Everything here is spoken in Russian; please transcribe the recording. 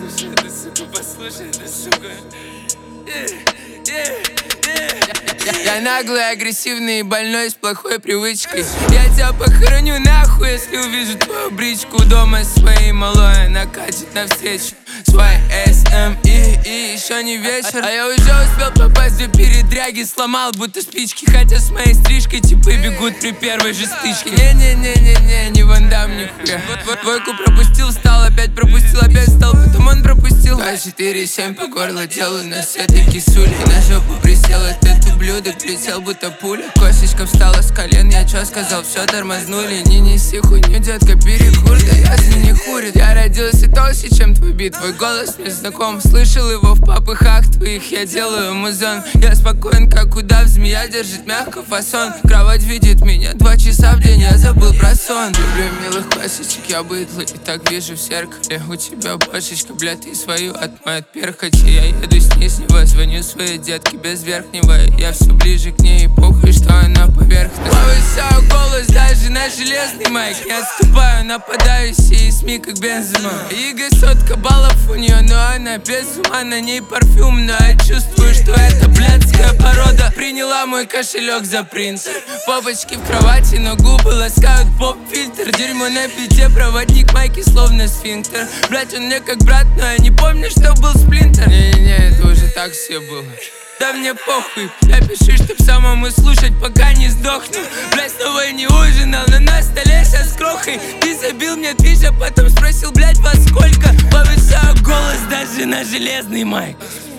послушай, да сука, послушай, да сука. Я наглый, агрессивный и больной с плохой привычкой. Я тебя похороню нахуй, если увижу твою бричку дома своей малой. Накатит навстречу свой SME. И еще не вечер, а я уже успел попасть в передряги. Сломал будто спички, хотя с моей стрижкой типы бегут при первой же стычке. Не-не-не-не-не, не Ван Дам нихуя. Двойку пропустил, встал, опять пропустил, опять встал, потом он пропустил. 2-4-7 по горло делаю на с этой кисули. На жопу присел этот ублюдок, присел будто пуля. Косточка встала с колен, я чё сказал, все тормознули. Не неси хуйню, детка, перекур, да ясно не курит. Я родился толще, чем твой бит, твой голос мне знаком. Слышал его в попыхах твоих, я делаю музон. Я спокоен, как удав, змея держит мягко фасон. Кровать видит меня 2 часа в день, я забыл про сон. Люблю милых классичек, я быдлый и так вижу в зеркале. У тебя башечка, блядь, ты свою отмоет перхоти. Я еду с ней, с него звоню своей детке без верхнего. Я все ближе к ней, похуй, что она поверхность. Повысяю голос даже на железный майк. Не отступаю, нападаю, сей СМИ как бензима. ЕГЭ 100 баллов у нее, но она без ума. На ней парфюм, но я чувствую, что это блядская порода. Приняла мой кошелек за принтер. Попочки в кровати, но губы ласкают поп-фильтр. Дерьмо на пяте, проводник майки словно сфинктер. Блять, он мне как брат, но я не помню, что был сплинтер. Не-не-не, это уже так все было. Да мне похуй, я пишу, чтоб самому слушать, пока не сдохну. Блять, снова не ужинал, но на столе сейчас с крохой. Ты забил мне движ, а потом спросил, блять, во сколько. Повышаю голос даже на железный майк.